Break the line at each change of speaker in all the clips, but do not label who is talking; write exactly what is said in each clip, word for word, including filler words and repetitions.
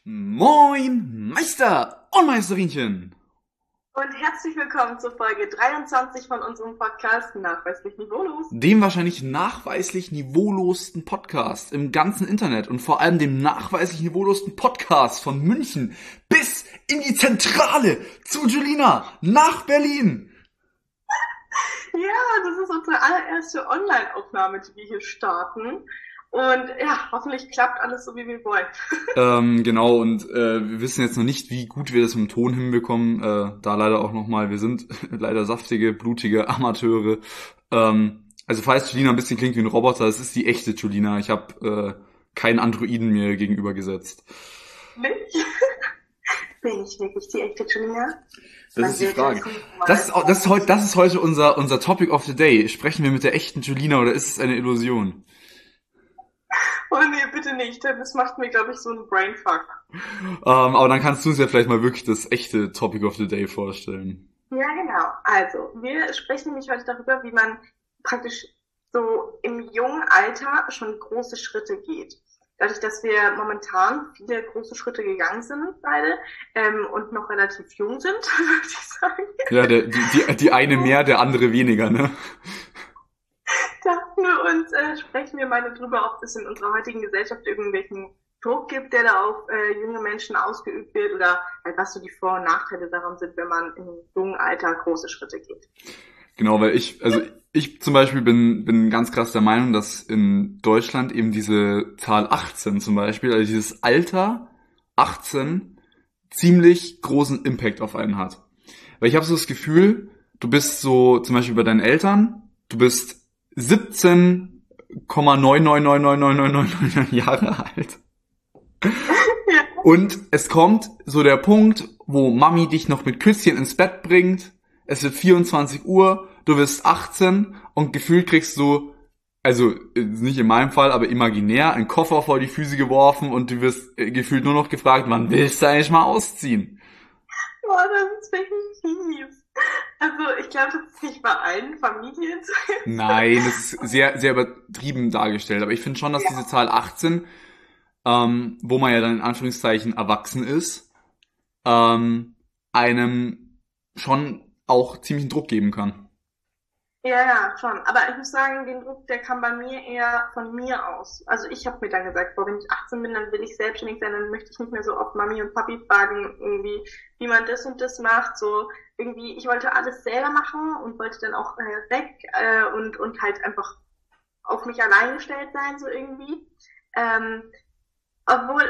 Moin, Meister und Meisterinchen!
Und herzlich willkommen zur Folge dreiundzwanzig von unserem Podcast Nachweislich Niveaulos.
Dem wahrscheinlich nachweislich niveaulosten Podcast im ganzen Internet und vor allem dem nachweislich niveaulosten Podcast von München bis in die Zentrale zu Julina nach Berlin.
Ja, das ist unsere allererste Online-Aufnahme, die wir hier starten. Und ja, hoffentlich klappt alles so, wie wir wollen.
Ähm, genau, und äh, wir wissen jetzt noch nicht, wie gut wir das mit dem Ton hinbekommen. Äh, da leider auch nochmal, wir sind leider saftige, blutige Amateure. Ähm, also falls Julina ein bisschen klingt wie ein Roboter, das ist die echte Julina. Ich habe äh, keinen Androiden mir gegenüber gesetzt.
Nicht? Bin ich wirklich die echte Julina?
Das ist die Frage. Das ist, das ist heute, das ist heute unser, unser Topic of the Day. Sprechen wir mit der echten Julina oder ist es eine Illusion?
Oh nee, bitte nicht. Das macht mir, glaube ich, so einen Brainfuck.
Ähm, aber dann kannst du uns ja vielleicht mal wirklich das echte Topic of the Day vorstellen.
Ja, genau. Also, wir sprechen nämlich heute darüber, wie man praktisch so im jungen Alter schon große Schritte geht. Dadurch, dass wir momentan viele große Schritte gegangen sind, beide, ähm, und noch relativ jung sind, würde ich sagen.
Ja, der, die, die, die eine mehr, der andere weniger, ne?
Dachten wir uns, äh, sprechen wir mal darüber, ob es in unserer heutigen Gesellschaft irgendwelchen Druck gibt, der da auf äh, junge Menschen ausgeübt wird, oder halt was so die Vor- und Nachteile daran sind, wenn man im jungen Alter große Schritte geht.
Genau, weil ich, also ich zum Beispiel bin, bin ganz krass der Meinung, dass in Deutschland eben diese Zahl achtzehn zum Beispiel, also dieses Alter achtzehn, ziemlich großen Impact auf einen hat. Weil ich habe so das Gefühl, du bist so zum Beispiel bei deinen Eltern, du bist siebzehn Komma neun neun neun neun neun neun neun neun Jahre alt.
Ja.
Und es kommt so der Punkt, wo Mami dich noch mit Küsschen ins Bett bringt. Es wird vierundzwanzig Uhr, du wirst achtzehn und gefühlt kriegst du, also nicht in meinem Fall, aber imaginär, einen Koffer vor die Füße geworfen und du wirst gefühlt nur noch gefragt, wann willst du eigentlich mal ausziehen?
Boah, das ist wirklich fies. Also ich glaube, das ist nicht bei allen Familien so.
Nein, das ist sehr, sehr übertrieben dargestellt. Aber ich finde schon, dass
Ja.
diese Zahl achtzehn, ähm, wo man ja dann in Anführungszeichen erwachsen ist, ähm, einem schon auch ziemlichen Druck geben kann.
Ja, ja, schon. Aber ich muss sagen, den Druck, der kam bei mir eher von mir aus. Also ich habe mir dann gesagt, boah, wenn ich achtzehn bin, dann will ich selbstständig sein, dann möchte ich nicht mehr so oft Mami und Papi fragen, irgendwie, wie man das und das macht. So irgendwie, ich wollte alles selber machen und wollte dann auch äh, weg äh, und und halt einfach auf mich allein gestellt sein, so irgendwie. Ähm, obwohl,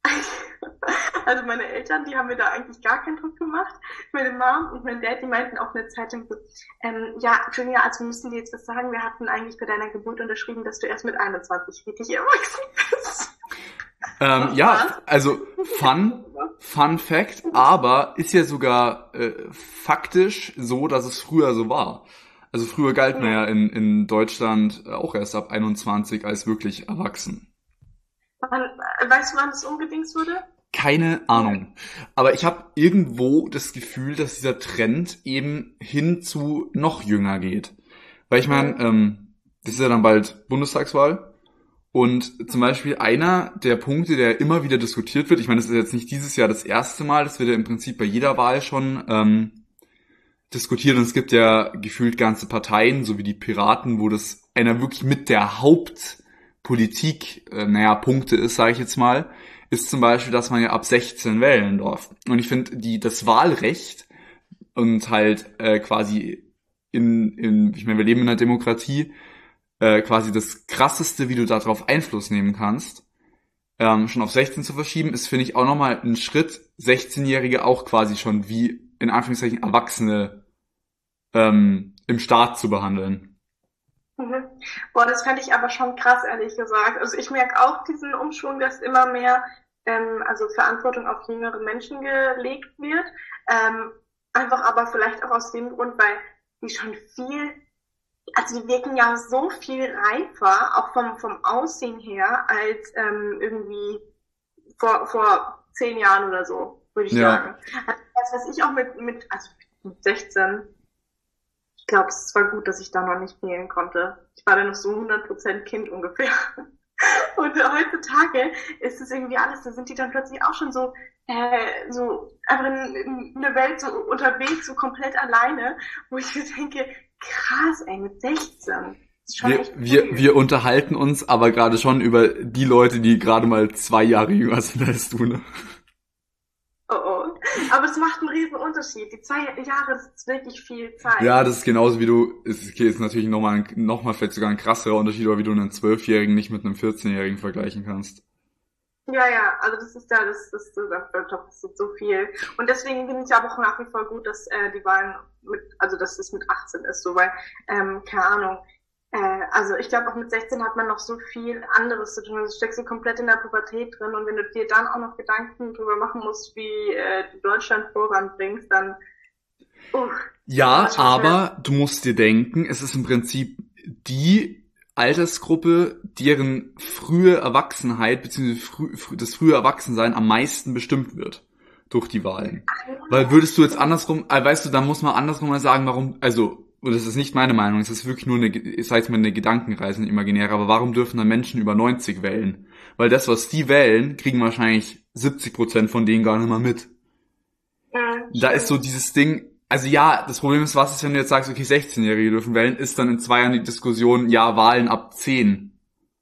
also meine Eltern, die haben mir da eigentlich gar keinen Druck gemacht. Meine Mom und mein Dad, die meinten auch eine Zeit lang so, ähm, ja, Julia, also wir müssen dir jetzt was sagen, wir hatten eigentlich bei deiner Geburt unterschrieben, dass du erst mit einundzwanzig richtig erwachsen bist.
Ähm, ja, also Fun, Fun Fact, aber ist ja sogar äh, faktisch so, dass es früher so war. Also früher galt man ja in, in Deutschland auch erst ab einundzwanzig als wirklich erwachsen.
Wann, äh, weißt du, wann das umgedings wurde?
Keine Ahnung. Aber ich habe irgendwo das Gefühl, dass dieser Trend eben hin zu noch jünger geht. Weil ich meine, ähm, das ist ja dann bald Bundestagswahl. Und zum Beispiel einer der Punkte, der immer wieder diskutiert wird, ich meine, das ist jetzt nicht dieses Jahr das erste Mal, das wird ja im Prinzip bei jeder Wahl schon ähm, diskutiert. Und es gibt ja gefühlt ganze Parteien, so wie die Piraten, wo das einer wirklich mit der Hauptpolitik, äh, naja, Punkte ist, sage ich jetzt mal, ist zum Beispiel, dass man ja ab sechzehn wählen darf. Und ich finde, die das Wahlrecht und halt äh, quasi in, in, ich meine, wir leben in einer Demokratie, äh, quasi das Krasseste, wie du darauf Einfluss nehmen kannst, ähm, schon auf sechzehn zu verschieben, ist, finde ich, auch nochmal ein Schritt, sechzehnjährige auch quasi schon wie, in Anführungszeichen, Erwachsene ähm, im Staat zu behandeln.
Mhm. Boah, das fände ich aber schon krass, ehrlich gesagt. Also ich merke auch diesen Umschwung, dass immer mehr ähm, also Verantwortung auf jüngere Menschen gelegt wird. Ähm, einfach aber vielleicht auch aus dem Grund, weil die schon viel, also die wirken ja so viel reifer, auch vom vom Aussehen her, als ähm, irgendwie vor vor zehn Jahren oder so, würde ich
Ja.
sagen. Also das, was ich auch mit mit also mit sechzehn, ich glaube, es war gut, dass ich da noch nicht wählen konnte. Ich war da noch so hundert Prozent Kind ungefähr. Und heutzutage ist es irgendwie alles, da sind die dann plötzlich auch schon so, äh, so einfach in, in der Welt so unterwegs, so komplett alleine, wo ich mir denke, krass, ey, mit sechzehn. Ist schon
Wir,
echt
wir,
viel.
wir unterhalten uns aber gerade schon über die Leute, die gerade mal zwei Jahre jünger sind als du, ne?
Oh oh. Aber es macht einen riesen Unterschied. Die zwei Jahre, das ist wirklich viel Zeit.
Ja, das ist genauso wie du, ist, okay, ist natürlich nochmal, noch mal vielleicht sogar ein krasserer Unterschied, aber wie du einen Zwölfjährigen nicht mit einem vierzehnjährigen vergleichen kannst.
Ja, ja, also das ist da, das, das, das, das ist so viel. Und deswegen finde ich aber auch nach wie vor gut, dass äh, die Wahlen mit, also dass es mit achtzehn ist, so, weil, ähm, keine Ahnung, äh, also ich glaube auch mit sechzehn hat man noch so viel anderes zu tun. Also steckst du komplett in der Pubertät drin und wenn du dir dann auch noch Gedanken drüber machen musst, wie äh, du Deutschland voranbringst, dann uff,
Ja,
das ist schon
aber
schwer.
du musst dir denken, es ist im Prinzip die Altersgruppe, deren frühe Erwachsenheit bzw. Frü frü das frühe Erwachsensein am meisten bestimmt wird durch die Wahlen. Weil würdest du jetzt andersrum, äh, weißt du, dann muss man andersrum mal sagen, warum, also, und das ist nicht meine Meinung, es ist wirklich nur eine, ich sag jetzt mal eine Gedankenreise, eine imaginäre, aber warum dürfen dann Menschen über neunzig wählen? Weil das, was die wählen, kriegen wahrscheinlich siebzig Prozent von denen gar nicht mal mit.
Ja,
Da ist so
stimmt.
dieses Ding, also ja, das Problem ist, was ist, wenn du jetzt sagst, okay, sechzehnjährige dürfen wählen, ist dann in zwei Jahren die Diskussion, ja, Wahlen ab zehn.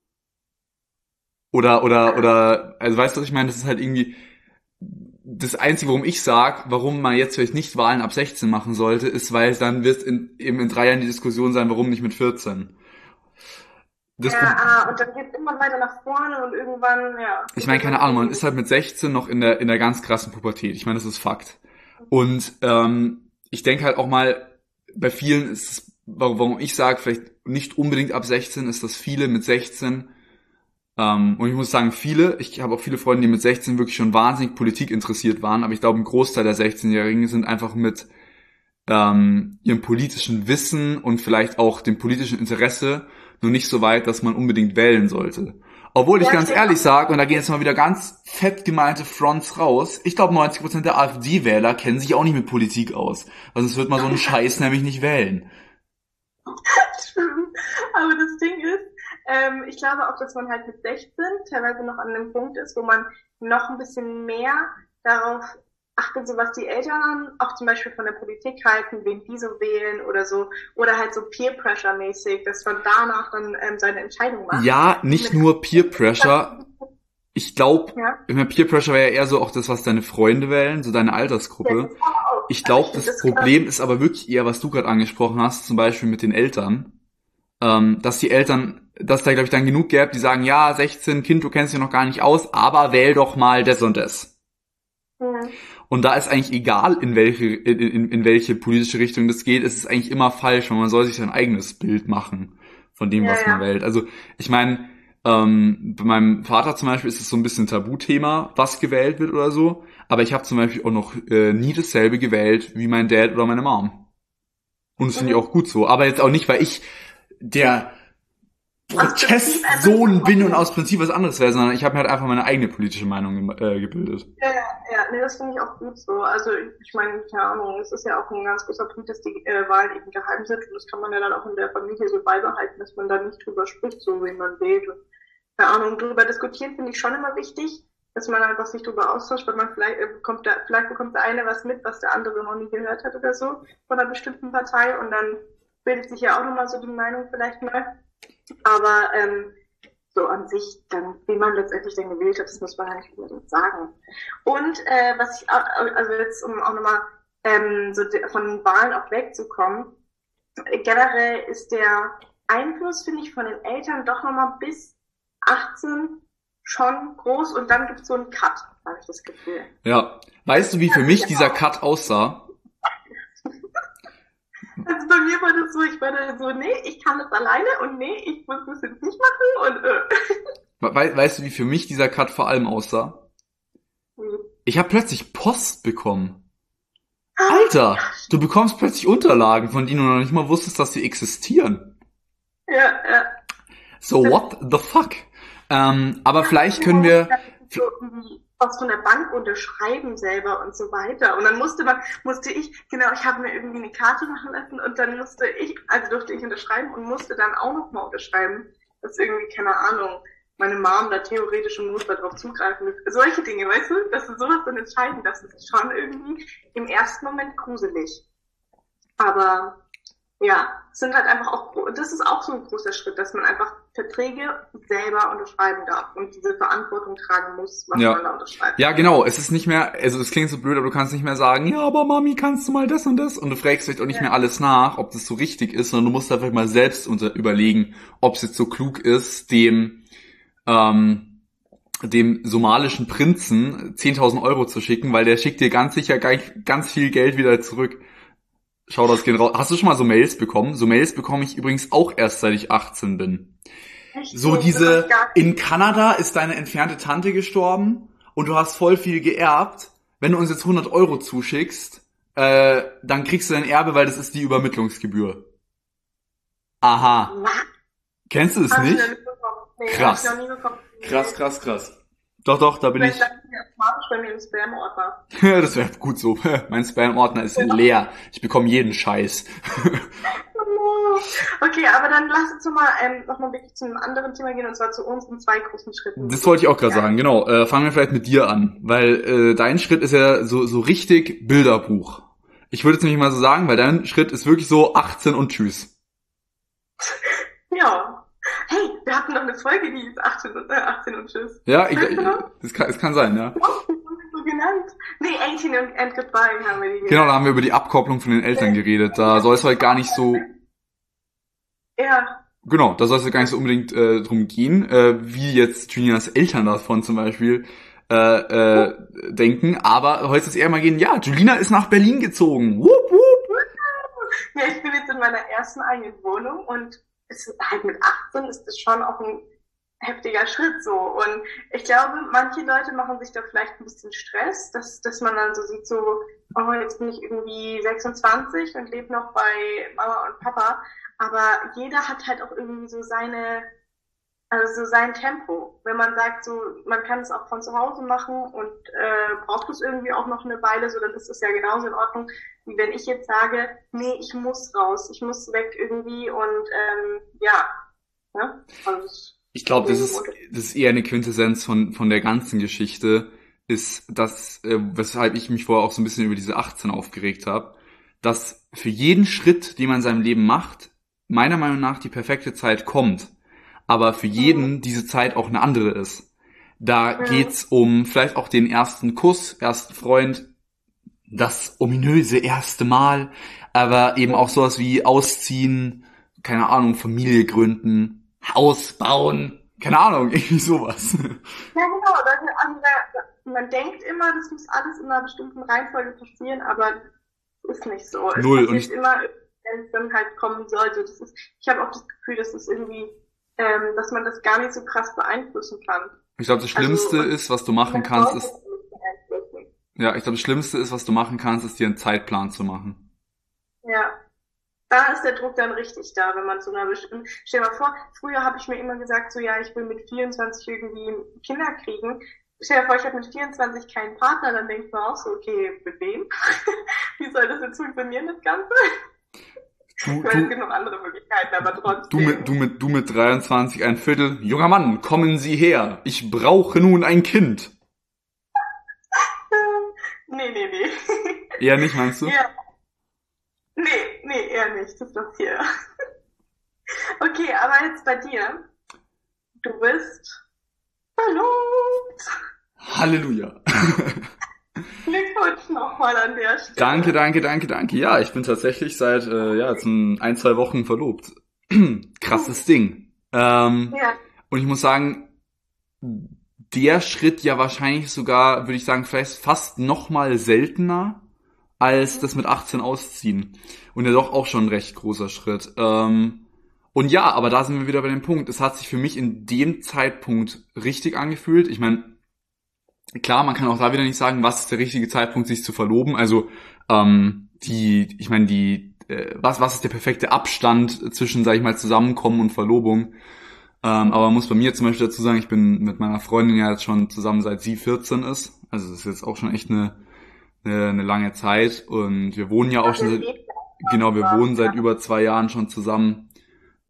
Oder, oder, oder, also weißt du, was ich meine? Das ist halt irgendwie das Einzige, warum ich sag, warum man jetzt vielleicht nicht Wahlen ab sechzehn machen sollte, ist, weil dann wird in, eben in drei Jahren die Diskussion sein, warum nicht mit vierzehn. Das
Ja,
Problem,
ah, und dann geht es immer weiter nach vorne und irgendwann, ja,
ich
geht
meine,
das
keine
dann
Ahnung, man
irgendwie.
ist halt mit sechzehn noch in der, in der ganz krassen Pubertät. Ich meine, das ist Fakt. Und ähm, ich denke halt auch mal, bei vielen ist es, warum, warum ich sage, vielleicht nicht unbedingt ab sechzehn, ist, dass viele mit sechzehn, ähm, und ich muss sagen, viele, ich habe auch viele Freunde, die mit sechzehn wirklich schon wahnsinnig Politik interessiert waren, aber ich glaube, ein Großteil der sechzehnjährigen sind einfach mit ähm, ihrem politischen Wissen und vielleicht auch dem politischen Interesse nur nicht so weit, dass man unbedingt wählen sollte. Obwohl ich
Ja, ich
ganz
denke
ehrlich
auch.
sage, und da gehen jetzt mal wieder ganz fett gemeinte Fronts raus, ich glaube neunzig Prozent der AfD-Wähler kennen sich auch nicht mit Politik aus. Weil sonst wird man so einen Scheiß nämlich nicht wählen.
Stimmt. Aber das Ding ist, ähm, ich glaube auch, dass man halt mit sechzehn teilweise noch an einem Punkt ist, wo man noch ein bisschen mehr darauf achtet, so was die Eltern auch zum Beispiel von der Politik halten, wen die so wählen oder so, oder halt so Peer-Pressure-mäßig, dass man danach dann ähm, seine Entscheidung macht.
Ja,
Und
nicht
mit
nur Peer
achtzehn ist das,
Pressure. Ich glaube,
ja,
Peer Pressure wäre ja eher so auch das, was deine Freunde wählen, so deine
ja,
Altersgruppe.
das aber auch.
Ich
Aber
glaube,
ich finde
das
das krass.
Problem ist aber wirklich eher, was du gerade angesprochen hast, zum Beispiel mit den Eltern. Ähm, dass die Eltern, dass da glaube ich dann genug gäbe, die sagen, ja, sechzehn, Kind, du kennst dich noch gar nicht aus, aber wähl doch mal das und das.
Mhm.
Und da ist eigentlich egal, in welche, in, in, in welche politische Richtung das geht, es ist eigentlich immer falsch, weil man soll sich sein eigenes Bild machen von dem,
Ja,
was man
ja.
wählt. Also ich meine, ähm, bei meinem Vater zum Beispiel ist es so ein bisschen ein Tabuthema, was gewählt wird oder so, aber ich habe zum Beispiel auch noch äh, nie dasselbe gewählt wie mein Dad oder meine Mom. Und das finde ich
Mhm.
auch gut so. Aber jetzt auch nicht, weil ich der
Aus Prinzip einfach
Protestsohn bin und
so.
aus Prinzip was anderes wäre, sondern ich habe mir halt einfach meine eigene politische Meinung äh, gebildet.
Ja, ja, ja, nee, das finde ich auch gut so. Also ich, ich meine, keine Ahnung, es ist ja auch ein ganz großer Punkt, dass die äh, Wahlen eben geheim sind und das kann man ja dann auch in der Familie so beibehalten, dass man da nicht drüber spricht, so wie man wählt. Und, keine Ahnung, drüber diskutieren finde ich schon immer wichtig, dass man einfach sich drüber austauscht, weil man vielleicht äh, bekommt der, vielleicht bekommt der eine was mit, was der andere noch nie gehört hat oder so von einer bestimmten Partei und dann bildet sich ja auch nochmal so die Meinung vielleicht mal. Aber ähm, so an sich, dann, wie man letztendlich dann gewählt hat, das muss man ja nicht unbedingt sagen. Und äh, was ich auch, also jetzt, um auch nochmal ähm, so de, von Wahlen auch wegzukommen, äh, generell ist der Einfluss, finde ich, von den Eltern doch nochmal bis achtzehn schon groß und dann gibt es so einen Cut, habe ich das Gefühl.
Ja. Weißt du, wie für mich dieser Cut aussah?
Also bei mir war das so, ich war da so, nee, ich kann das alleine und nee, ich muss das jetzt nicht machen und äh.
We weißt du, wie für mich dieser Cut vor allem aussah? Ich habe plötzlich Post bekommen. Alter, du bekommst plötzlich Unterlagen, von denen du noch nicht mal wusstest, dass sie existieren.
Ja, ja.
So, what the fuck? Ähm, aber vielleicht können wir...
So irgendwie was von der Bank unterschreiben selber und so weiter. Und dann musste man, musste ich, genau, ich habe mir irgendwie eine Karte machen lassen und dann musste ich, also durfte ich unterschreiben und musste dann auch nochmal unterschreiben. Das ist irgendwie, keine Ahnung. meine Mom da theoretisch im Notfall drauf zugreifen will. Solche Dinge, weißt du, dass du sowas dann entscheiden, das ist schon irgendwie im ersten Moment gruselig. Aber ja, es sind halt einfach auch, das ist auch so ein großer Schritt, dass man einfach Verträge selber unterschreiben darf und diese Verantwortung tragen muss, was
Ja.
man da unterschreibt.
Ja, genau. Es ist nicht mehr, also es klingt so blöd, aber du kannst nicht mehr sagen, ja, aber Mami, kannst du mal das und das? Und du fragst vielleicht auch nicht
Ja.
mehr alles nach, ob das so richtig ist, sondern du musst einfach mal selbst unter überlegen, ob es jetzt so klug ist, dem, ähm, dem somalischen Prinzen zehntausend Euro zu schicken, weil der schickt dir ganz sicher gleich ganz viel Geld wieder zurück. Schau das gehen raus. Hast du schon mal so Mails bekommen? So Mails bekomme ich übrigens auch erst, seit ich achtzehn bin.
Echt
So
das
diese,
ist gar-
in Kanada ist deine entfernte Tante gestorben und du hast voll viel geerbt. Wenn du uns jetzt hundert Euro zuschickst, äh, dann kriegst du dein Erbe, weil das ist die Übermittlungsgebühr. Aha.
Was?
Kennst du das
Hab ich
nicht?
noch nie bekommen. Nee,
Krass.
hab ich noch nie bekommen.
Krass, krass, krass. Doch, doch, da bin ich.
Vielleicht landet die automatisch bei mir im Spam-Ordner.
Das wäre gut so. Mein Spam-Ordner ist leer. Ich bekomme jeden Scheiß.
Okay, aber dann lass uns noch mal, ähm, noch mal wirklich zu einem anderen Thema gehen, und zwar zu unseren zwei großen Schritten.
Das wollte ich auch gerade sagen, genau. Äh, fangen wir vielleicht mit dir an, weil äh, dein Schritt ist ja so so richtig Bilderbuch. Ich würde jetzt nämlich mal so sagen, weil dein Schritt ist wirklich so achtzehn und tschüss.
Ja. Hey, wir hatten noch eine Folge, die ist achtzehn und, äh, achtzehn und tschüss.
Ja, ich, ich, das, kann, das kann sein, ja.
Was? Die wurde so genannt. Nee, achtzehn und and goodbye haben wir die
Genau, da haben wir über die Abkopplung von den Eltern geredet. Da soll es heute gar nicht so,
Ja.
genau, da soll es gar nicht so unbedingt äh, drum gehen, äh, wie jetzt Julinas Eltern davon zum Beispiel äh, äh, denken. Aber heute ist eher mal gehen, ja, Julina ist nach Berlin gezogen. Wupp, wupp.
Ja, ich bin jetzt in meiner ersten eigenen Wohnung und es ist halt mit achtzehn ist das schon auch ein heftiger Schritt so. Und ich glaube, manche Leute machen sich da vielleicht ein bisschen Stress, dass, dass man dann so sieht, so, oh, jetzt bin ich irgendwie sechsundzwanzig und lebe noch bei Mama und Papa. Aber jeder hat halt auch irgendwie so seine, also so sein Tempo. Wenn man sagt, so, man kann es auch von zu Hause machen und äh, braucht es irgendwie auch noch eine Weile, so, dann ist es ja genauso in Ordnung, wie wenn ich jetzt sage, nee, ich muss raus, ich muss weg irgendwie und ähm, ja. Ne? Und
Ich glaube, das ist, das ist eher eine Quintessenz von, von der ganzen Geschichte, ist das, äh, weshalb ich mich vorher auch so ein bisschen über diese achtzehn aufgeregt habe, dass für jeden Schritt, den man in seinem Leben macht, meiner Meinung nach die perfekte Zeit kommt, aber für jeden diese Zeit auch eine andere ist. Da
Ja.
geht's um vielleicht auch den ersten Kuss, ersten Freund, das ominöse erste Mal, aber eben auch sowas wie Ausziehen, keine Ahnung, Familie gründen, Haus bauen, keine Ahnung, irgendwie sowas.
Ja, genau. Das, also, man denkt immer, das muss alles in einer bestimmten Reihenfolge passieren, aber das ist nicht so. Es
Null. Und
passiert
ich-
immer, wenn es dann halt kommen sollte. Das ist, ich habe auch das Gefühl, dass es irgendwie, ähm, dass man das gar nicht so krass beeinflussen kann.
Ich glaube, das Schlimmste
Also,
ist, was du machen
Man
kannst,
sollte
ist,
es nicht beeinflussen.
ja, ich glaube, das Schlimmste ist, was du machen kannst, ist dir einen Zeitplan zu machen.
Ja. Da ist der Druck dann richtig da, wenn man zu einer bestimmten, stell dir mal vor, früher habe ich mir immer gesagt, so ja, ich will mit vierundzwanzig irgendwie Kinder kriegen. Stell dir vor, ich habe mit vierundzwanzig keinen Partner, dann denkt man auch so, okay, mit wem? Wie soll das jetzt funktionieren, das Ganze?
Du,
Ich meine, es
du,
gibt noch andere Möglichkeiten, aber
du
trotzdem.
mit, du mit, du mit dreiundzwanzig ein Viertel. Junger Mann, kommen Sie her. Ich brauche nun ein Kind.
Nee, nee, nee.
Eher nicht, meinst du?
Ja. Nee, nee, eher nicht. Das ist doch hier. Okay, aber jetzt bei dir. Du bist verlobt.
Halleluja.
Glückwunsch nochmal an der Stelle.
Danke, danke, danke, danke. Ja, ich bin tatsächlich seit, äh, ja, jetzt ein, ein, zwei Wochen verlobt. Krasses Ding. Ähm,
Ja,
und ich muss sagen, der Schritt ja wahrscheinlich sogar, würde ich sagen, vielleicht fast noch mal seltener als das mit achtzehn ausziehen. Und ja doch auch schon ein recht großer Schritt. Ähm, und ja, aber da sind wir wieder bei dem Punkt. Es hat sich für mich in dem Zeitpunkt richtig angefühlt. Ich meine, klar, man kann auch da wieder nicht sagen, was ist der richtige Zeitpunkt, sich zu verloben. Also ähm, die, ich meine, die, äh, was, was ist der perfekte Abstand zwischen, sag ich mal, Zusammenkommen und Verlobung? Ähm, aber man muss bei mir zum Beispiel dazu sagen, ich bin mit meiner Freundin ja jetzt schon zusammen, seit sie vierzehn ist. Also das ist jetzt auch schon echt eine, eine, eine lange Zeit. Und wir wohnen ja auch schon seit, genau, wir wohnen seit über zwei Jahren schon zusammen.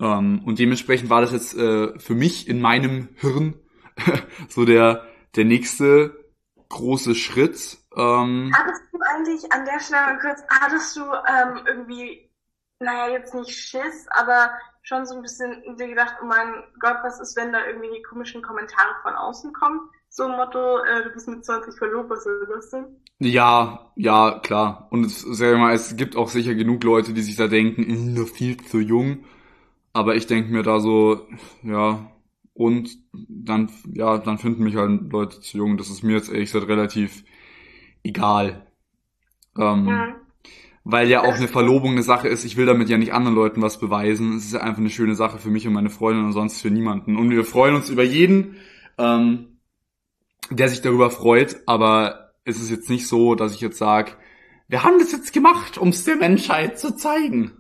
Ähm, und dementsprechend war das jetzt äh, für mich in meinem Hirn so der der nächste große Schritt. Ähm,
Hattest du eigentlich an der Stelle mal kurz, hattest du ähm, irgendwie, naja, jetzt nicht Schiss, aber schon so ein bisschen dir gedacht, oh mein Gott, was ist, wenn da irgendwie die komischen Kommentare von außen kommen? So ein Motto, äh, du bist mit zwanzig verlobt, was soll das denn?
ja, ja, klar. Und es, sag ich mal, es gibt auch sicher genug Leute, die sich da denken, "Hm, noch viel zu jung." Aber ich denke mir da so, ja, und dann, ja, dann finden mich halt Leute zu jung. Das ist mir jetzt ehrlich gesagt relativ egal. Ähm,
Mhm.
weil ja auch
Das
eine
ist gut.
Verlobung eine Sache ist, ich will damit ja nicht anderen Leuten was beweisen. Es ist ja einfach eine schöne Sache für mich und meine Freundin und sonst für niemanden. Und wir freuen uns über jeden, ähm, der sich darüber freut, aber es ist jetzt nicht so, dass ich jetzt sage, wir haben das jetzt gemacht, um es der Menschheit zu zeigen.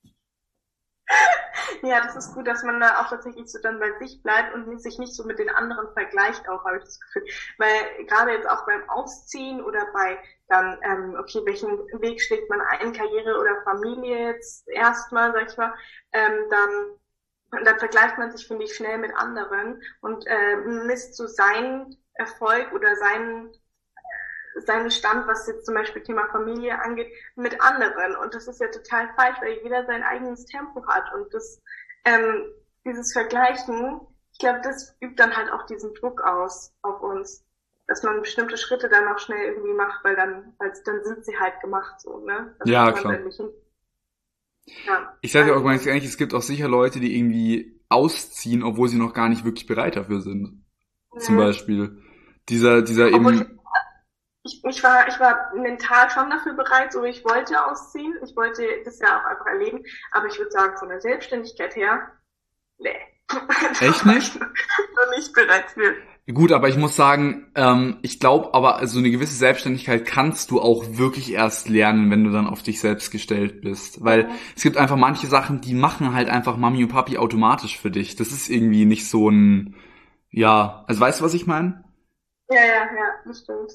Ja, das ist gut, dass man da auch tatsächlich so dann bei sich bleibt und sich nicht so mit den anderen vergleicht auch, habe ich das Gefühl. Weil gerade jetzt auch beim Ausziehen oder bei dann, ähm, okay, welchen Weg schlägt man ein, Karriere oder Familie jetzt erstmal, sag ich mal, ähm, dann, dann vergleicht man sich, finde ich, schnell mit anderen und äh, misst so seinen Erfolg oder seinen seinen Stand, was jetzt zum Beispiel Thema Familie angeht, mit anderen. Und das ist ja total falsch, weil jeder sein eigenes Tempo hat. Und das, ähm, dieses Vergleichen, ich glaube, das übt dann halt auch diesen Druck aus auf uns, dass man bestimmte Schritte dann auch schnell irgendwie macht, weil dann, weil dann sind sie halt gemacht, so, ne? Dann
Ja,
muss man
klar.
dann nicht hin. Ja,
Ich sage dir auch ganz
also,
ehrlich, es gibt auch sicher Leute, die irgendwie ausziehen, obwohl sie noch gar nicht wirklich bereit dafür sind. Zum
ne.
Beispiel. Dieser, dieser
Obwohl ich
eben,
Ich, ich war, ich war mental schon dafür bereit, so ich wollte ausziehen. Ich wollte das ja auch einfach erleben. Aber ich würde sagen, von der Selbstständigkeit her, nee. Da
echt
war ich
nicht?
noch nicht bereit für.
Gut, aber ich muss sagen, ähm, ich glaube aber, so eine gewisse Selbstständigkeit kannst du auch wirklich erst lernen, wenn du dann auf dich selbst gestellt bist. Weil
Mhm.
es gibt einfach manche Sachen, die machen halt einfach Mami und Papi automatisch für dich. Das ist irgendwie nicht so ein, ja, also weißt du, was ich meine?
Ja, ja, ja, das stimmt.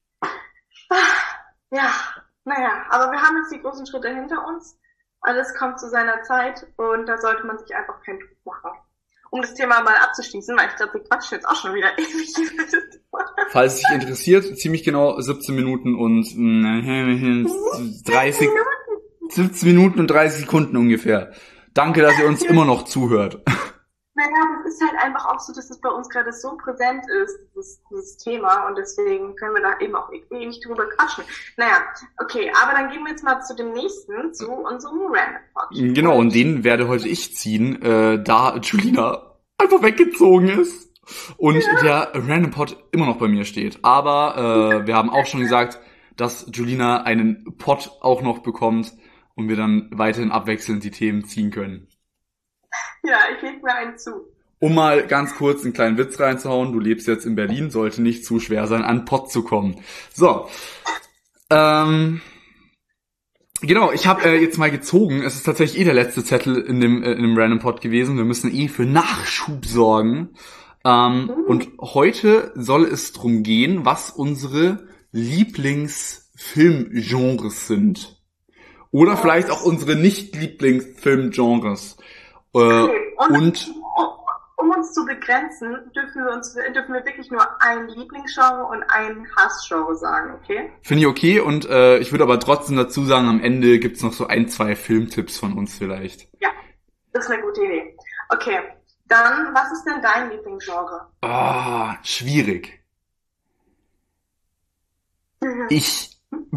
Ja, naja, aber wir haben jetzt die großen Schritte hinter uns. Alles kommt zu seiner Zeit und da sollte man sich einfach keinen Druck machen. Um das Thema mal abzuschließen, weil ich glaube, wir quatschen jetzt auch schon wieder ewig über das Thema.
Falls es dich interessiert, ziemlich genau siebzehn Minuten und äh, dreißig, siebzehn Minuten und dreißig Sekunden ungefähr. Danke, dass ihr uns immer noch zuhört.
Naja, das ist halt einfach auch so, dass es bei uns gerade so präsent ist, dieses, dieses Thema, und deswegen können wir da eben auch ewig drüber quatschen. Naja, okay, aber dann gehen wir jetzt mal zu dem nächsten, zu unserem Random Pod.
Genau, und den werde heute ich ziehen, äh, da Julina einfach weggezogen ist und der Random Pod immer noch bei mir steht. Aber äh, wir haben auch schon gesagt, dass Julina einen Pod auch noch bekommt und wir dann weiterhin abwechselnd die Themen ziehen können.
Ja, ich leg mir einen zu.
Um mal ganz kurz einen kleinen Witz reinzuhauen, du lebst jetzt in Berlin, sollte nicht zu schwer sein, an Pott zu kommen. So, ähm, genau, ich habe äh, jetzt mal gezogen, es ist tatsächlich eh der letzte Zettel in dem, äh, in dem Random Pod gewesen, wir müssen eh für Nachschub sorgen. Ähm,
Mhm.
und heute soll es drum gehen, was unsere Lieblingsfilmgenres sind. Oder vielleicht auch unsere Nicht-Lieblingsfilmgenres. Äh,
Okay, und,
und
um, um uns zu begrenzen, dürfen wir uns, dürfen wir wirklich nur ein Lieblingsgenre und ein Hassgenre sagen, okay?
finde ich okay und äh, ich würde aber trotzdem dazu sagen, am Ende gibt's noch so ein, zwei Filmtipps von uns vielleicht.
Ja, das ist eine gute Idee. Okay, dann, was ist denn dein Lieblingsgenre?
Ah, schwierig.
Mhm.
Ich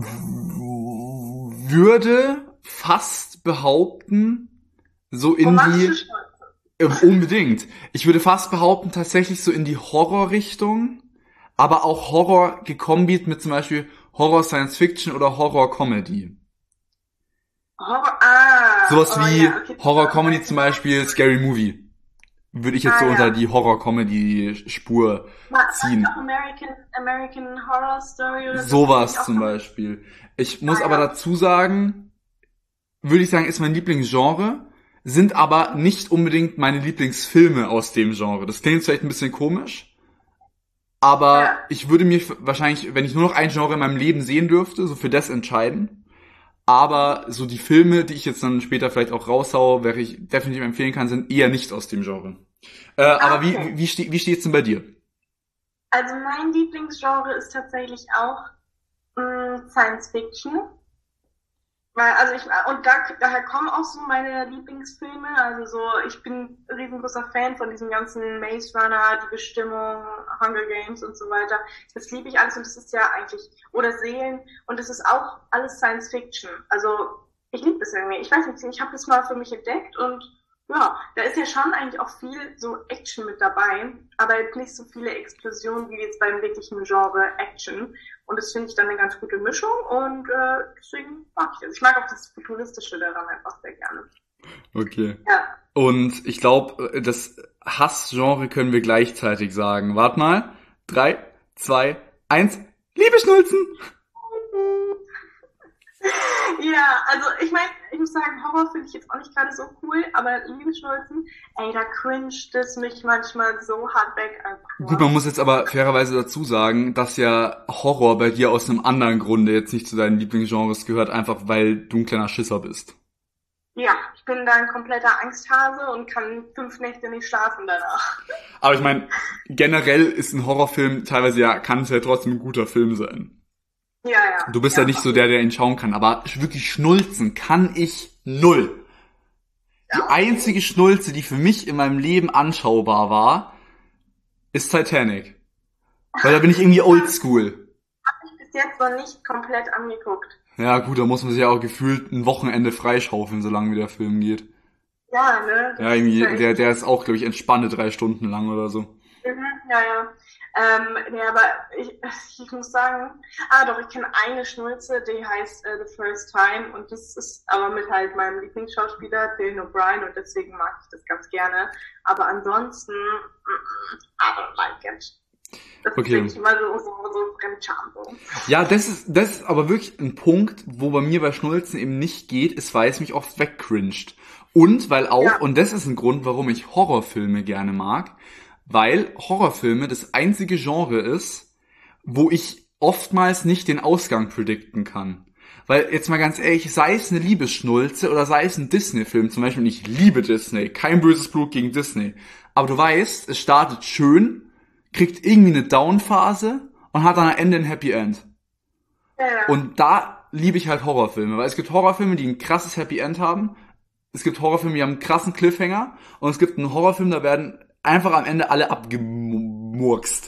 w- würde fast behaupten, so in
Romantische
die,
Stolze.
äh, unbedingt. Ich würde fast behaupten, tatsächlich so in die Horrorrichtung, aber auch Horror gekombiniert mit zum Beispiel Horror Science Fiction oder Horror Comedy.
Horror, ah,
Sowas
oh
wie
ja, okay.
Horror Comedy zum Beispiel Scary Movie. Würde ich jetzt
Ah,
so unter
ja.
die Horror-Comedy-Spur
War
ziehen.
auch American, American Horror Story oder so?
Sowas
Auch
zum
noch-
Beispiel. Ich muss
Ah,
aber
ja.
dazu sagen, würde ich sagen, ist mein Lieblingsgenre, sind aber nicht unbedingt meine Lieblingsfilme aus dem Genre. Das klingt vielleicht ein bisschen komisch, aber
Ja.
ich würde mich wahrscheinlich, wenn ich nur noch ein Genre in meinem Leben sehen dürfte, so für das entscheiden. Aber so die Filme, die ich jetzt dann später vielleicht auch raushaue, welche ich definitiv empfehlen kann, sind eher nicht aus dem Genre. Äh,
Ah,
aber wie,
okay.
wie, wie, ste wie steht's denn bei dir?
Also mein Lieblingsgenre ist tatsächlich auch mh, Science Fiction. Weil, also ich, und da, daher kommen auch so meine Lieblingsfilme. Also so, ich bin ein riesengroßer Fan von diesem ganzen Maze Runner, die Bestimmung, Hunger Games und so weiter. Das liebe ich alles und das ist ja eigentlich, oder Seelen, und das ist auch alles Science Fiction. Also ich liebe das irgendwie. Ich weiß nicht, ich habe das mal für mich entdeckt und ja, da ist ja schon eigentlich auch viel so Action mit dabei, aber jetzt nicht so viele Explosionen wie jetzt beim wirklichen Genre Action. Und das finde ich dann eine ganz gute Mischung und äh, deswegen mag ich das. Ich mag auch das Futuristische daran einfach sehr gerne.
Okay.
Ja.
Und ich glaube, das Hassgenre können wir gleichzeitig sagen. Wart mal. Drei, zwei, eins. Liebe Schnulzen!
Ja, also ich meine, ich muss sagen, Horror finde ich jetzt auch nicht gerade so cool, aber Liebesschnulzen, ey, da cringet es mich manchmal so hart weg. Einfach.
Gut, man muss jetzt aber fairerweise dazu sagen, dass ja Horror bei dir aus einem anderen Grunde jetzt nicht zu deinen Lieblingsgenres gehört, einfach weil du ein kleiner Schisser bist.
Ja, ich bin da ein kompletter Angsthase und kann fünf Nächte nicht schlafen danach.
Aber ich meine, generell ist ein Horrorfilm teilweise ja, kann es ja trotzdem ein guter Film sein.
Ja, ja.
Du bist ja,
ja
nicht so der, der ihn schauen kann, aber wirklich schnulzen kann ich null. Die
ja.
einzige Schnulze, die für mich in meinem Leben anschaubar war, ist Titanic. Weil da bin ich irgendwie oldschool.
Hab ich bis jetzt noch nicht komplett angeguckt.
Ja gut, da muss man sich ja auch gefühlt ein Wochenende freischaufeln, solange wie der Film geht.
Ja, ne? Das
Ja, irgendwie,
ist ja
der, der ist auch, glaube ich, entspannte drei Stunden lang oder so.
Mhm, ja, ja. Ähm, nee, aber ich, ich muss sagen, ah doch, ich kenne eine Schnulze, die heißt äh, The First Time und das ist aber mit halt meinem Lieblingsschauspieler, Dylan O'Brien, und deswegen mag ich das ganz gerne. Aber ansonsten, mm, I don't like it. Das
Okay.
ist immer so, so, so Fremdscham. So.
Ja, das ist, das ist aber wirklich ein Punkt, wo bei mir bei Schnulzen eben nicht geht, ist, weil es mich oft wegcringed. Und weil auch,
Ja.
und das ist ein Grund, warum ich Horrorfilme gerne mag, weil Horrorfilme das einzige Genre ist, wo ich oftmals nicht den Ausgang predikten kann. Weil, jetzt mal ganz ehrlich, sei es eine Liebesschnulze oder sei es ein Disney-Film, zum Beispiel, und ich liebe Disney, kein böses Blut gegen Disney, aber du weißt, es startet schön, kriegt irgendwie eine Down-Phase und hat dann am Ende ein Happy End.
Ja, ja.
Und da liebe ich halt Horrorfilme, weil es gibt Horrorfilme, die ein krasses Happy End haben, es gibt Horrorfilme, die haben einen krassen Cliffhanger und es gibt einen Horrorfilm, da werden einfach am Ende alle abgemurkst.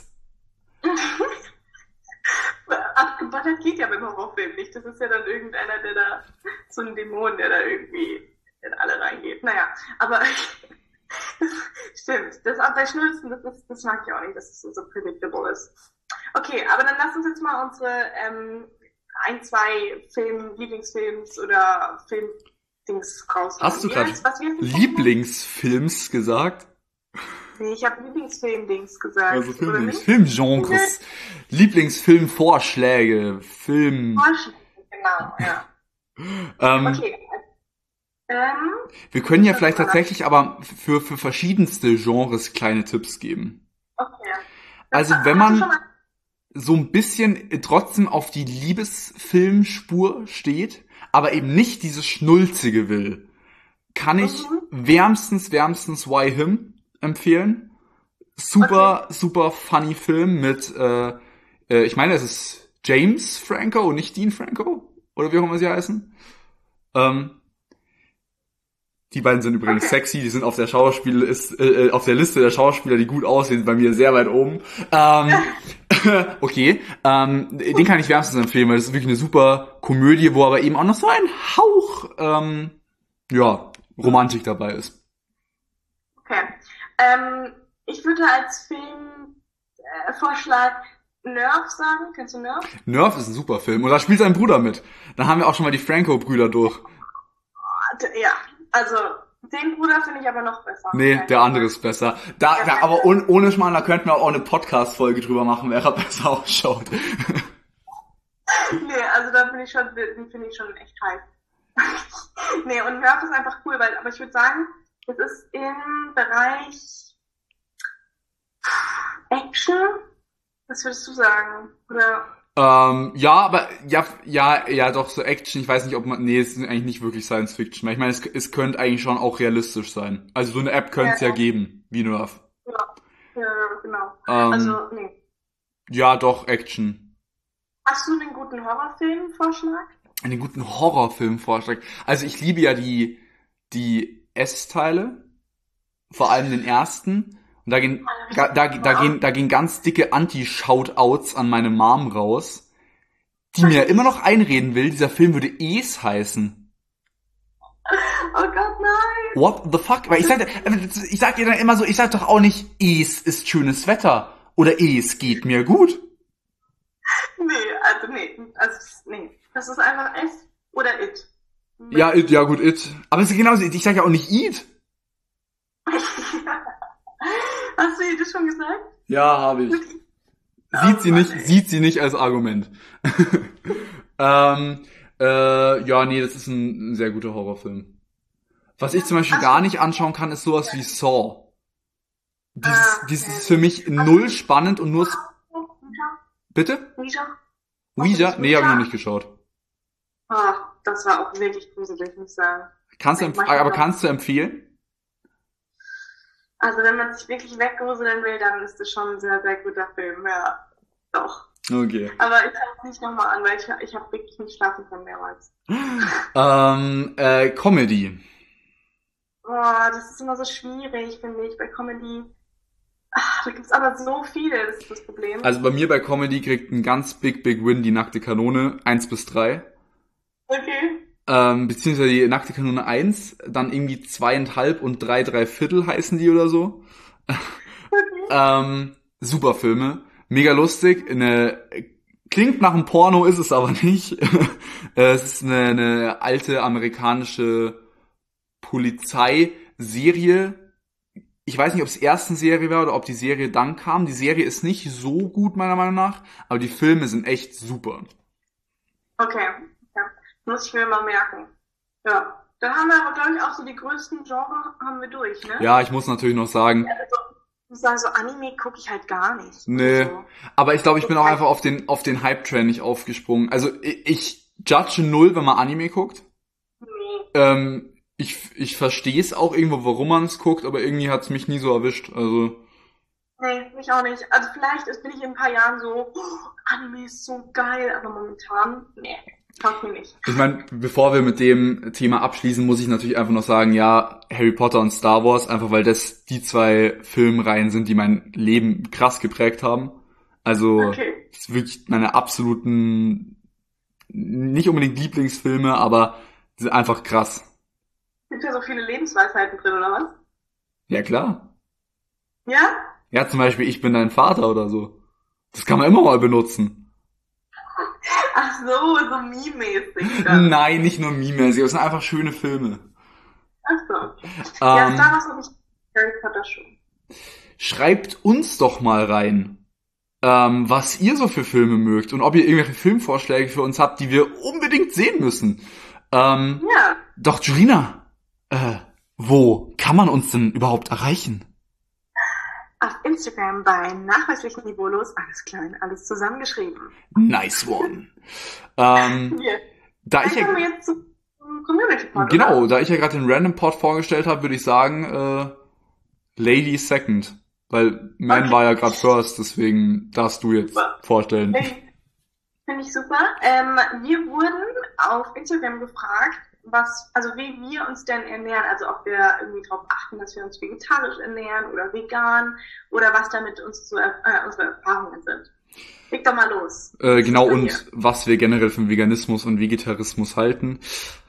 Abgebattert geht ja beim Horrorfilm nicht. Das ist ja dann irgendeiner, der da, so ein Dämon, der da irgendwie in alle reingeht. Naja, aber stimmt. Das auch bei Schnulzen, das, ist, das mag ich auch nicht, dass es so, so predictable ist. Okay, aber dann lass uns jetzt mal unsere ähm, ein, zwei Film, Lieblingsfilms oder Filmdings rausholen.
Hast du gerade Lieblingsfilms gesagt?
Nee, ich habe Lieblingsfilmdings gesagt.
Also Film, Filmgenres. Lieblingsfilmvorschläge. Film.
Vorschläge, genau, ja.
ähm,
okay. Ähm,
wir können ja vielleicht tatsächlich aber für, für verschiedenste Genres kleine Tipps geben.
Okay.
Also wenn man so ein bisschen trotzdem auf die Liebesfilmspur steht, aber eben nicht dieses Schnulzige will, kann ich
Mhm.
wärmstens, wärmstens Why Him empfehlen. Super,
Okay.
super funny Film mit, äh, äh, ich meine, es ist James Franco und nicht Dean Franco, oder wie auch immer sie heißen. Ähm, die beiden sind übrigens
Okay.
sexy, die sind auf der Schauspiel ist äh, auf der Liste der Schauspieler, die gut aussehen, bei mir sehr weit oben. Ähm, okay, ähm, den kann ich wärmstens empfehlen, weil das ist wirklich eine super Komödie, wo aber eben auch noch so ein Hauch, ähm, ja, Romantik dabei ist.
Okay. Ähm, ich würde als Filmvorschlag äh, Vorschlag Nerf sagen. Kennst du Nerf?
Nerf ist ein super Film. Und da spielt sein Bruder mit. Da haben wir auch schon mal die Franco-Brüder durch.
Ja, also den Bruder finde ich aber noch besser.
Nee, der andere ist besser. Da, da aber ohne, ohne Schmarrn, da könnten wir auch eine Podcast-Folge drüber machen, wer besser ausschaut.
Nee, also da bin ich schon, den finde ich schon echt heiß. Nee, und Nerf ist einfach cool, weil, aber ich würde sagen, es ist im Bereich Action. Was würdest du sagen? Oder
Ähm, ja, aber ja, ja, ja, doch so Action. Ich weiß nicht, ob man, nee, es ist eigentlich nicht wirklich Science Fiction. Ich meine, es, es könnte eigentlich schon auch realistisch sein. Also so eine App könnte es ja
Ja,
geben, wie Nerf.
ja, ja, genau.
Ähm,
Also, nee.
ja, doch Action.
Hast du einen guten Horrorfilm-Vorschlag?
Einen guten Horrorfilm-Vorschlag. Also ich liebe ja die die S-Teile, vor allem den ersten. Und da gehen da, da, da gehen da gehen ganz dicke Anti-Shoutouts an meine Mom raus, die mir immer noch einreden will, dieser Film würde Es heißen.
Oh Gott, nein!
What the fuck? Weil ich sag, ich sag ihr dann immer so, ich sag doch auch nicht, es ist schönes Wetter oder es geht mir gut.
Nee, also nee, also nee. Das ist einfach S oder It.
Ja, it, ja gut, it. Aber es ist genauso, ich sag ja auch nicht eat.
Hast du ihr das schon gesagt?
Ja, habe ich. Sieht
Oh
sie
Mann,
nicht,
ey.
sieht sie nicht als Argument. ähm, äh, ja, nee, das ist ein, ein sehr guter Horrorfilm. Was ich zum Beispiel
Hast
gar
du,
nicht anschauen kann, ist sowas wie Saw. Dieses,
ah,
dieses
okay.
ist für mich
Hast
null spannend und nur,
du
sp-
Ouija?
bitte?
Ouija? Hast du
Ouija?
das
Nee, habe ich noch
Ouija?
nicht geschaut.
Ah, das war auch wirklich gruselig, muss ich sagen.
Kannst du,
Nee,
empf-
mach ich
aber
noch.
kannst du empfehlen?
Also wenn man sich wirklich weggruseln will, dann ist das schon ein sehr, sehr guter Film, ja. Doch.
Okay.
Aber ich schaue es nicht nochmal an, weil ich, ich habe wirklich nicht schlafen können mehrmals.
Ähm, äh, Comedy.
Boah, das ist immer so schwierig, finde ich, bei Comedy. Ah, da gibt's aber so viele, das ist das Problem.
Also bei mir bei Comedy kriegt ein ganz big, big win die nackte Kanone eins bis drei.
Okay.
Ähm, beziehungsweise die nackte Kanone eins, dann irgendwie zweieinhalb und drei, drei Viertel heißen die oder so.
Okay.
Ähm, super Filme. Mega lustig. Eine, klingt nach einem Porno, ist es aber nicht. Es ist eine, eine alte amerikanische Polizeiserie. Ich weiß nicht, ob es erst eine Serie war oder ob die Serie dann kam. Die Serie ist nicht so gut, meiner Meinung nach, aber die Filme sind echt super.
Okay. Ja. Muss ich mir mal merken. Ja. Dann haben wir aber, glaube ich, auch so die größten Genre haben wir durch, ne?
Ja, ich muss natürlich noch sagen,
Also, ich muss sagen, so Anime gucke ich halt gar nicht.
nee,
Also,
aber ich glaube, ich
so
bin auch
kein,
einfach auf den auf den Hype-Train nicht aufgesprungen. Also ich, ich judge null, wenn man Anime guckt.
nee.
Ähm, ich ich verstehe es auch irgendwo, warum man es guckt, aber irgendwie hat es mich nie so erwischt. Also
Nee, mich auch nicht. Also vielleicht ist, bin ich in ein paar Jahren so, oh, Anime ist so geil, aber momentan, nee, taugt mir nicht.
ich meine, bevor wir mit dem Thema abschließen, muss ich natürlich einfach noch sagen, ja, Harry Potter und Star Wars, einfach weil das die zwei Filmreihen sind, die mein Leben krass geprägt haben. Also
Okay.
das ist wirklich meine absoluten, nicht unbedingt Lieblingsfilme, aber sie sind einfach krass.
Gibt ja so viele Lebensweisheiten drin, oder was?
Ja, klar.
Ja?
Ja, zum Beispiel, ich bin dein Vater oder so. Das kann man immer mal benutzen.
Ach so, so meme-mäßig dann.
Nein, nicht nur Meme-mäßig, das sind einfach schöne Filme.
Ach so, okay. Ja, Star
Ähm,
Wars habe ich Harry Potter schon.
schreibt uns doch mal rein, ähm, was ihr so für Filme mögt und ob ihr irgendwelche Filmvorschläge für uns habt, die wir unbedingt sehen müssen. Ähm,
Ja,
doch, Julina, äh, wo kann man uns denn überhaupt erreichen?
auf Instagram bei nachweislich niveaulos, alles klein, alles zusammengeschrieben.
Nice one. Ähm,
Hier.
da ich
Dann
ja,
kommen wir jetzt zum Community-Pod,
genau,
oder?
da ich ja gerade den Random Pod vorgestellt habe, würde ich sagen, äh, Lady Second. Weil Man
Okay,
war ja gerade First, deswegen darfst du jetzt
super.
vorstellen.
Hey, finde ich super. Ähm, wir wurden auf Instagram gefragt, was, also wie wir uns denn ernähren, also ob wir irgendwie darauf achten, dass wir uns vegetarisch ernähren oder vegan oder was damit uns so, äh, unsere Erfahrungen sind. Leg doch mal los.
Äh,
Wie ist
genau,
es bei dir?
und was wir generell von Veganismus und Vegetarismus halten.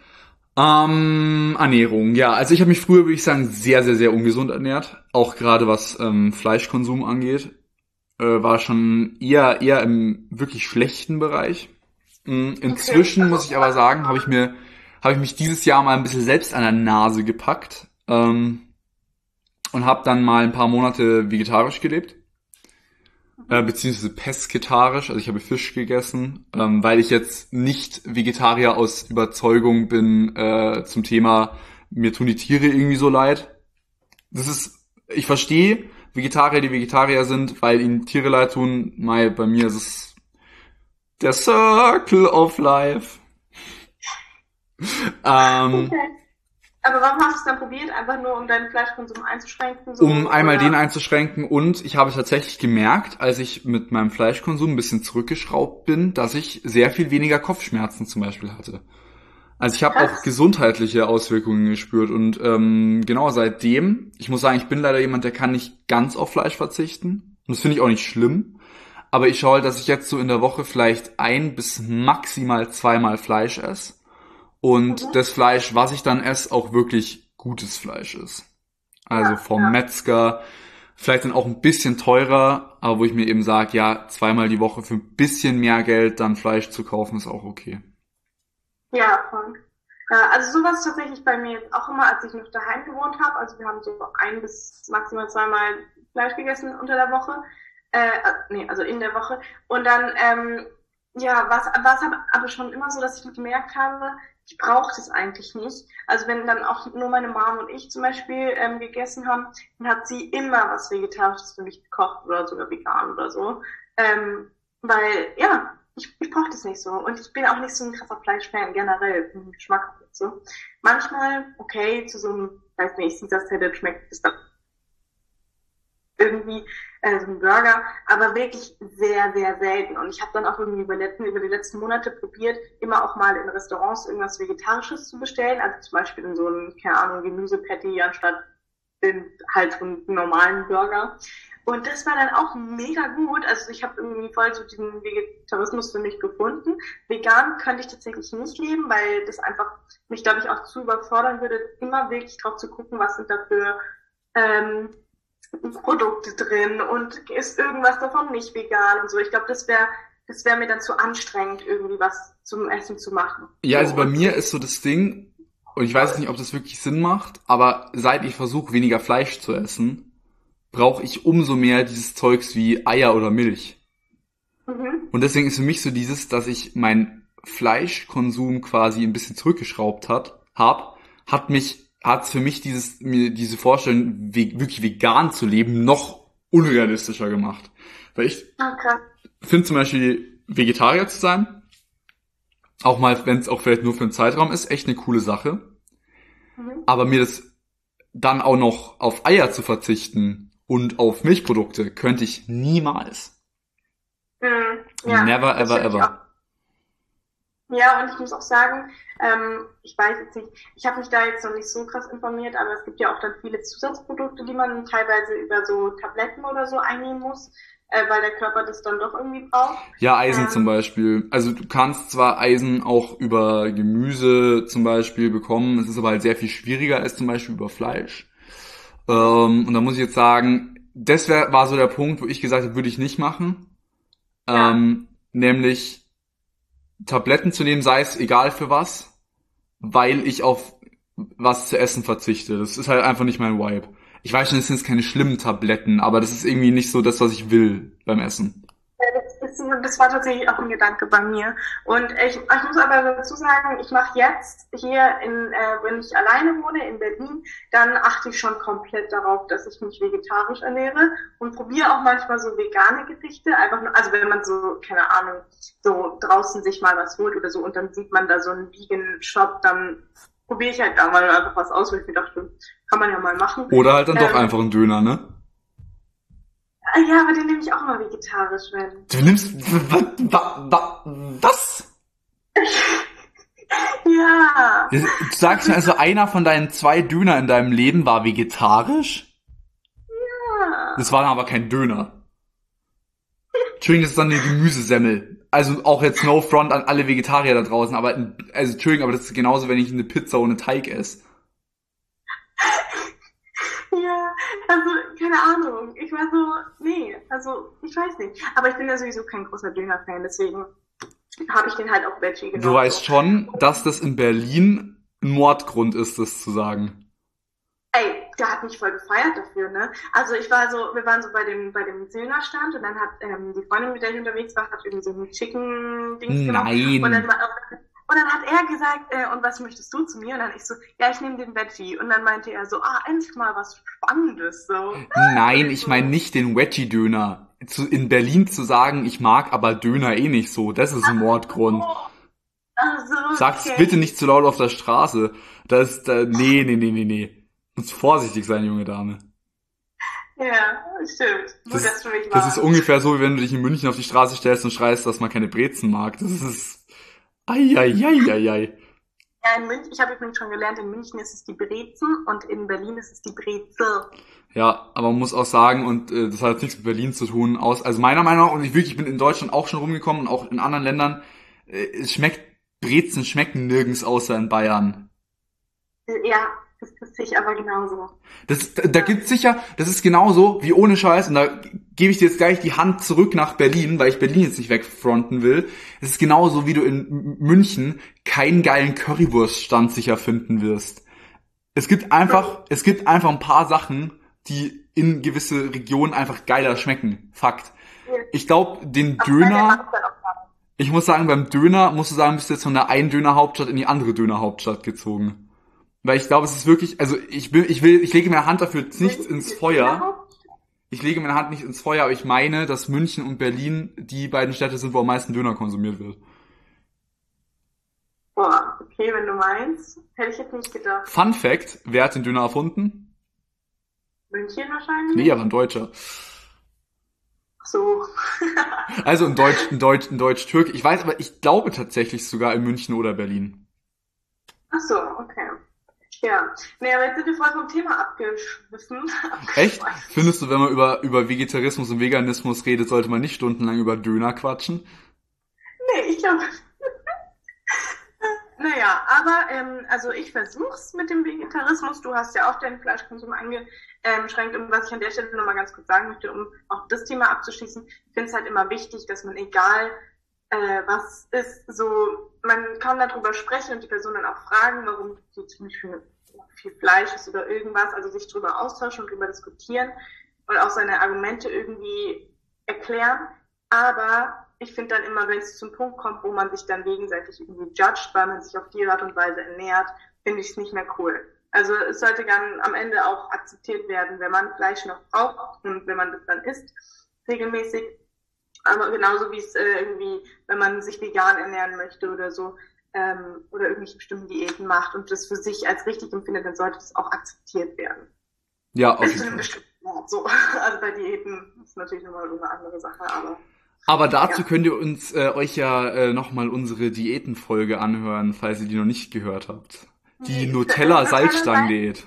Ähm, Ernährung, ja. Also ich habe mich früher, würde ich sagen, sehr, sehr, sehr ungesund ernährt. Auch gerade was ähm, Fleischkonsum angeht. Äh, war schon eher, eher im wirklich schlechten Bereich. Mm,
Okay,
Inzwischen,
also,
muss ich aber sagen, habe ich mir, habe ich mich dieses Jahr mal ein bisschen selbst an der Nase gepackt. Ähm, und habe dann mal ein paar Monate vegetarisch gelebt. Äh, beziehungsweise pesketarisch, also ich habe Fisch gegessen, ähm, weil ich jetzt nicht Vegetarier aus Überzeugung bin äh, zum Thema, mir tun die Tiere irgendwie so leid. Das ist, ich verstehe Vegetarier, die Vegetarier sind, weil ihnen Tiere leid tun. Mei, bei mir ist es Der Circle of Life. ähm,
Okay. Aber warum hast du es dann probiert? Einfach nur, um deinen Fleischkonsum einzuschränken? So,
um einmal
oder?
den einzuschränken und ich habe tatsächlich gemerkt, als ich mit meinem Fleischkonsum ein bisschen zurückgeschraubt bin, dass ich sehr viel weniger Kopfschmerzen zum Beispiel hatte. Also ich habe auch
Krass.
gesundheitliche Auswirkungen gespürt und ähm, genau seitdem, ich muss sagen, ich bin leider jemand, der kann nicht ganz auf Fleisch verzichten und das finde ich auch nicht schlimm, aber ich schaue halt, dass ich jetzt so in der Woche vielleicht ein bis maximal zweimal Fleisch esse und
Mhm.
das Fleisch, was ich dann esse, auch wirklich gutes Fleisch ist. Also
Ja,
vom
ja.
Metzger, vielleicht dann auch ein bisschen teurer, aber wo ich mir eben sage, ja, zweimal die Woche für ein bisschen mehr Geld dann Fleisch zu kaufen, ist auch okay.
Ja, voll. Ja, also sowas tatsächlich bei mir jetzt auch immer, als ich noch daheim gewohnt habe. Also wir haben so ein bis maximal zweimal Fleisch gegessen unter der Woche. Äh, äh, nee, also in der Woche. Und dann, ähm, ja, war es aber, aber schon immer so, dass ich gemerkt habe, ich brauche das eigentlich nicht. Also wenn dann auch nur meine Mom und ich zum Beispiel ähm, gegessen haben, dann hat sie immer was Vegetarisches für mich gekocht oder sogar vegan oder so. Ähm, weil, ja, ich, ich brauche das nicht so. Und ich bin auch nicht so ein krasser Fleischfan generell, vom Geschmack und so. Manchmal, okay, zu so einem, weiß nicht, Caesar Salad schmeckt es dann irgendwie äh, so ein Burger, aber wirklich sehr, sehr selten. Und ich habe dann auch irgendwie über, letzten, über die letzten Monate probiert, immer auch mal in Restaurants irgendwas Vegetarisches zu bestellen. Also zum Beispiel in so einem, keine Ahnung, Gemüsepatty anstatt in halt so einen normalen Burger. Und das war dann auch mega gut. Also ich habe irgendwie voll so diesen Vegetarismus für mich gefunden. Vegan könnte ich tatsächlich nicht leben, weil das einfach mich, glaube ich, auch zu überfordern würde, immer wirklich drauf zu gucken, was sind da für ähm, Produkte drin und ist irgendwas davon nicht vegan und so. Ich glaube, das wäre das wäre mir dann zu anstrengend, irgendwie was zum Essen zu machen.
Ja,
So,
also bei
und
mir ist so das Ding, und ich weiß nicht, ob das wirklich Sinn macht, aber seit ich versuche, weniger Fleisch zu essen, brauche ich umso mehr dieses Zeugs wie Eier oder Milch.
mhm.
Und deswegen ist für mich so dieses, dass ich meinen Fleischkonsum quasi ein bisschen zurückgeschraubt hat, hab, hat mich, hat für mich dieses, mir diese Vorstellung, ve- wirklich vegan zu leben, noch unrealistischer gemacht. Weil ich
Okay.
finde zum Beispiel, Vegetarier zu sein, auch mal, wenn es auch vielleicht nur für einen Zeitraum ist, echt eine coole Sache.
Mhm.
Aber mir das dann auch noch auf Eier zu verzichten und auf Milchprodukte könnte ich niemals.
Mhm. Ja,
Never,
das
ever,
finde ich auch.
ever.
Ja, und ich muss auch sagen, ähm, ich weiß jetzt nicht, ich habe mich da jetzt noch nicht so krass informiert, aber es gibt ja auch dann viele Zusatzprodukte, die man teilweise über so Tabletten oder so einnehmen muss, äh, weil der Körper das dann doch irgendwie braucht.
Ja, Eisen zum
Ähm,
Beispiel. Also du kannst zwar Eisen auch über Gemüse zum Beispiel bekommen, es ist aber halt sehr viel schwieriger als zum Beispiel über Fleisch.
mhm.
Ähm, und da muss ich jetzt sagen, das wär, war so der Punkt, wo ich gesagt habe, würde ich nicht machen.
Ja.
Ähm, nämlich Tabletten zu nehmen, sei es egal für was, weil ich auf was zu essen verzichte. Das ist halt einfach nicht mein Vibe. Ich weiß schon, es sind jetzt keine schlimmen Tabletten, aber das ist irgendwie nicht so das, was ich will beim Essen.
Ja, Das, ist, das war tatsächlich auch ein Gedanke bei mir. Und ich, ich muss aber dazu sagen, ich mache jetzt hier, in, äh, wenn ich alleine wohne in Berlin, dann achte ich schon komplett darauf, dass ich mich vegetarisch ernähre und probiere auch manchmal so vegane Gerichte. Einfach nur, also wenn man so, keine Ahnung, so draußen sich mal was holt oder so und dann sieht man da so einen Vegan Shop, dann probiere ich halt da mal einfach was aus, weil ich mir dachte, kann man ja mal machen.
Oder halt dann doch
Ähm,
einfach einen Döner, ne?
ja, aber den nehme ich auch mal vegetarisch, wenn.
Du nimmst wa, wa, wa, was?
Ja.
Du sagst mir also, einer von deinen zwei Döner in deinem Leben war vegetarisch? Das
Ja.
war dann aber kein Döner. Entschuldigung, das ist dann eine Gemüsesemmel. Also auch jetzt no front an alle Vegetarier da draußen, aber also Entschuldigung, aber das ist genauso, wenn ich eine Pizza ohne Teig esse.
Ja, also, keine Ahnung. Ich war so, nee, also, ich weiß nicht. Aber ich bin ja sowieso kein großer Döner-Fan, deswegen habe ich den halt auch Veggie
Du
genommen,
weißt
so.
schon, dass das in Berlin ein Mordgrund ist, das zu sagen.
Ey, der hat mich voll gefeiert dafür, ne? Also ich war so, wir waren so bei dem, bei dem Zilner-Stand und dann hat ähm, die Freundin, mit der ich unterwegs war, hat irgendwie so ein Chicken-Dings genommen. Und dann,
Nein.
war- und dann hat er gesagt, äh, und was möchtest du zu mir? Und dann ich so, ja, ich nehme den Veggie. Und dann meinte er so, ah, endlich mal was Spannendes, so.
Nein,
Und ich
ich
so,
meine nicht den Veggie-Döner. zu, in Berlin zu sagen, ich mag aber Döner eh nicht so, das ist ein Mordgrund.
Ach so, okay.
Sag's bitte nicht zu laut auf der Straße. Das ist, äh, nee, nee, nee, nee, nee. Muss vorsichtig sein, junge Dame.
Ja, stimmt. Gut,
Das,
dass du mich
das ist
warst.
ungefähr so, wie wenn du dich in München auf die Straße stellst und schreist, dass man keine Brezen mag. Das ist, ai, ai, ai, ai, ai.
Ja, in München, ich habe übrigens schon gelernt, in München ist es die Brezen und in Berlin ist es die Brezel.
Ja, aber man muss auch sagen, und äh, das hat jetzt nichts mit Berlin zu tun, aus, also meiner Meinung nach, und ich wirklich, ich bin in Deutschland auch schon rumgekommen und auch in anderen Ländern, äh, es schmeckt, Brezen schmecken nirgends außer in Bayern.
Ja, das, das sehe ich aber genauso.
Das, da, da gibt's sicher, das ist genauso wie ohne Scheiß, und da gebe ich dir jetzt gleich die Hand zurück nach Berlin, weil ich Berlin jetzt nicht wegfronten will. Es ist genauso, wie du in M- München keinen geilen Currywurststand sicher finden wirst. Es gibt einfach, es gibt einfach ein paar Sachen, die in gewisse Regionen einfach geiler schmecken. Fakt. Ich glaube, den
Aber Bayern
Döner,
macht's dann auch gar nicht.
ich muss sagen, beim Döner, musst du sagen, bist du jetzt von der einen Dönerhauptstadt in die andere Dönerhauptstadt gezogen. Weil ich glaube, es ist wirklich, also ich will, ich will, ich lege meine Hand dafür jetzt nicht ins Feuer. Ich lege meine Hand nicht ins Feuer, aber ich meine, dass München und Berlin die beiden Städte sind, wo am meisten Döner konsumiert wird.
Boah, okay, wenn du meinst. Hätte ich jetzt nicht gedacht.
Fun Fact, wer hat den Döner erfunden?
München wahrscheinlich?
Nee, aber ein Deutscher.
Ach so.
Also ein Deutsch, ein Deutsch, ein Deutsch-Türk. Ich weiß, aber ich glaube tatsächlich sogar in München oder Berlin.
Ach so, okay. Ja. Nee, aber jetzt sind wir voll vom Thema abgeschwiffen.
Echt? Findest du, wenn man über, über Vegetarismus und Veganismus redet, sollte man nicht stundenlang über Döner quatschen?
Nee, ich glaube. Naja, aber ähm, also ich versuch's mit dem Vegetarismus. Du hast ja auch deinen Fleischkonsum eingeschränkt. Und was ich an der Stelle nochmal ganz kurz sagen möchte, um auch das Thema abzuschließen, ich finde es halt immer wichtig, dass man, egal äh, was ist, so, man kann darüber sprechen und die Person dann auch fragen, warum sie zum Beispiel viel Fleisch ist oder irgendwas, also sich darüber austauschen und darüber diskutieren und auch seine Argumente irgendwie erklären. Aber ich finde dann immer, wenn es zum Punkt kommt, wo man sich dann gegenseitig irgendwie judgt, weil man sich auf die Art und Weise ernährt, finde ich es nicht mehr cool. Also es sollte dann am Ende auch akzeptiert werden, wenn man Fleisch noch braucht und wenn man das dann isst, regelmäßig. Aber genauso wie es äh, irgendwie, wenn man sich vegan ernähren möchte oder so, ähm, oder irgendwelche bestimmten Diäten macht und das für sich als richtig empfindet, dann sollte das auch akzeptiert werden.
Ja, auf
Bis
jeden
zu einem
Fall.
bestimmten Grad, so. Also bei Diäten ist natürlich nochmal so eine andere Sache, aber
Aber dazu
ja.
könnt ihr uns äh, euch ja äh, nochmal unsere Diätenfolge anhören, falls ihr die noch nicht gehört habt. Die
Die
Nutella-Salzstangen-Diät.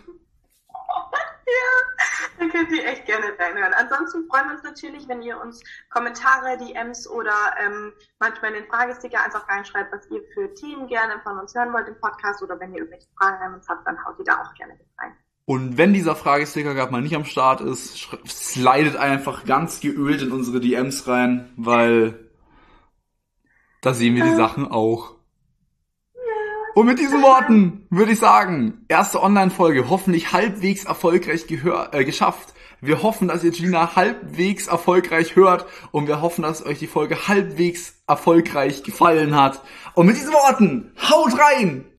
Da könnt ihr echt gerne reinhören. Ansonsten freuen wir uns natürlich, wenn ihr uns Kommentare, D Ms oder ähm, manchmal in den Fragesticker einfach reinschreibt, was ihr für Themen gerne von uns hören wollt im Podcast, oder wenn ihr irgendwelche Fragen an uns habt, dann haut die da auch gerne mit rein.
Und wenn dieser Fragesticker gerade mal nicht am Start ist, sch- slidet einfach ganz geölt in unsere D Ms rein, weil da sehen wir die Sachen auch. Und mit diesen Worten würde ich sagen, erste Online-Folge hoffentlich halbwegs erfolgreich gehör, äh, geschafft. Wir hoffen, dass ihr Gina halbwegs erfolgreich hört und wir hoffen, dass euch die Folge halbwegs erfolgreich gefallen hat. Und mit diesen Worten, haut rein!